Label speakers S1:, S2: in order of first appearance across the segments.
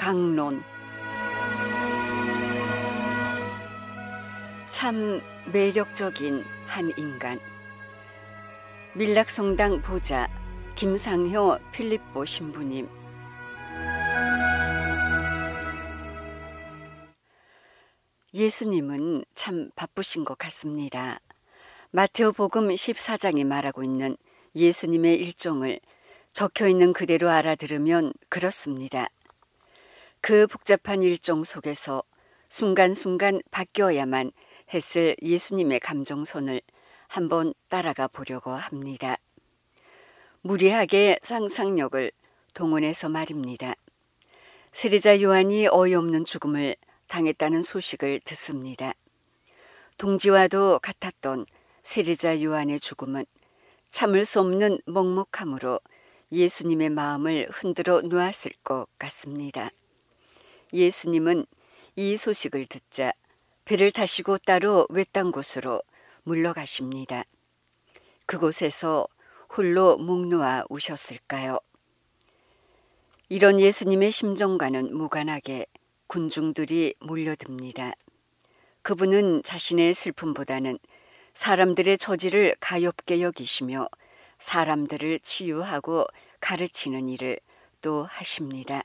S1: 강론. 참 매력적인 한 인간. 밀락성당 보자 김상효 필립보 신부님. 예수님은 참 바쁘신 것 같습니다. 마테오복음 14장이 말하고 있는 예수님의 일정을 적혀있는 그대로 알아들으면 그렇습니다. 그 복잡한 일정 속에서 순간순간 바뀌어야만 했을 예수님의 감정선을 한번 따라가 보려고 합니다. 무리하게 상상력을 동원해서 말입니다. 세례자 요한이 어이없는 죽음을 당했다는 소식을 듣습니다. 동지와도 같았던 세례자 요한의 죽음은 참을 수 없는 먹먹함으로 예수님의 마음을 흔들어 놓았을 것 같습니다. 예수님은 이 소식을 듣자 배를 타시고 따로 외딴 곳으로 물러가십니다. 그곳에서 홀로 목 놓아 우셨을까요? 이런 예수님의 심정과는 무관하게 군중들이 몰려듭니다. 그분은 자신의 슬픔보다는 사람들의 처지를 가엾게 여기시며 사람들을 치유하고 가르치는 일을 또 하십니다.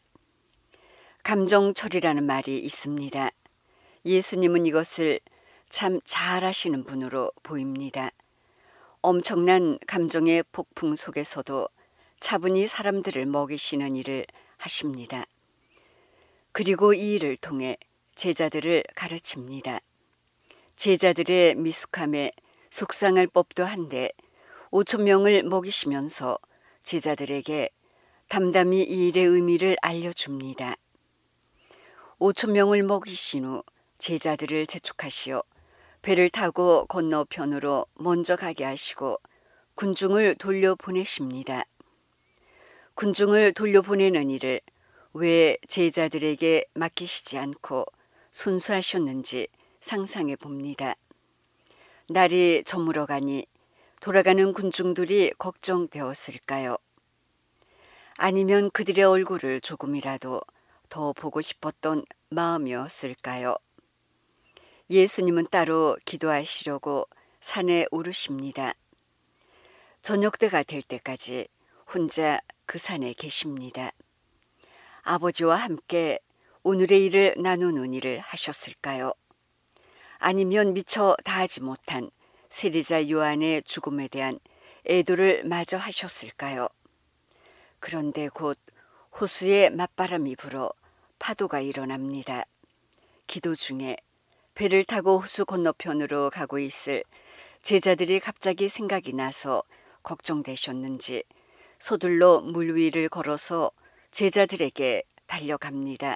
S1: 감정처리라는 말이 있습니다. 예수님은 이것을 참 잘하시는 분으로 보입니다. 엄청난 감정의 폭풍 속에서도 차분히 사람들을 먹이시는 일을 하십니다. 그리고 이 일을 통해 제자들을 가르칩니다. 제자들의 미숙함에 속상할 법도 한데 5,000명을 먹이시면서 제자들에게 담담히 이 일의 의미를 알려줍니다. 5,000명을 먹이신 후 제자들을 재촉하시어 배를 타고 건너편으로 먼저 가게 하시고 군중을 돌려보내십니다. 군중을 돌려보내는 일을 왜 제자들에게 맡기시지 않고 순수하셨는지 상상해 봅니다. 날이 저물어가니 돌아가는 군중들이 걱정되었을까요? 아니면 그들의 얼굴을 조금이라도 더 보고 싶었던 마음이었을까요? 예수님은 따로 기도하시려고 산에 오르십니다. 저녁때가 될 때까지 혼자 그 산에 계십니다. 아버지와 함께 오늘의 일을 나누는 일을 하셨을까요? 아니면 미처 다하지 못한 세례자 요한의 죽음에 대한 애도를 마저 하셨을까요? 그런데 곧 호수에 맞바람이 불어 파도가 일어납니다. 기도 중에 배를 타고 호수 건너편으로 가고 있을 제자들이 갑자기 생각이 나서 걱정되셨는지 서둘러 물 위를 걸어서 제자들에게 달려갑니다.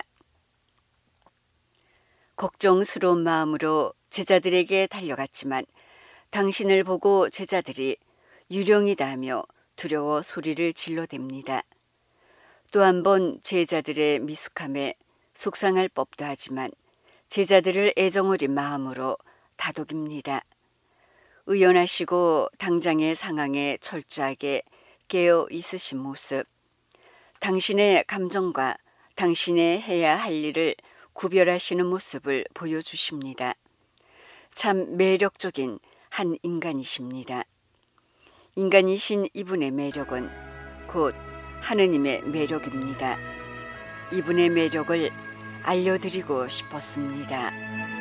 S1: 걱정스러운 마음으로 제자들에게 달려갔지만 당신을 보고 제자들이 유령이다 하며 두려워 소리를 질러댑니다. 또 한 번 제자들의 미숙함에 속상할 법도 하지만 제자들을 애정어린 마음으로 다독입니다. 의연하시고 당장의 상황에 철저하게 깨어 있으신 모습, 당신의 감정과 당신의 해야 할 일을 구별하시는 모습을 보여주십니다. 참 매력적인 한 인간이십니다. 인간이신 이분의 매력은 곧 하느님의 매력입니다. 이분의 매력을 알려드리고 싶었습니다.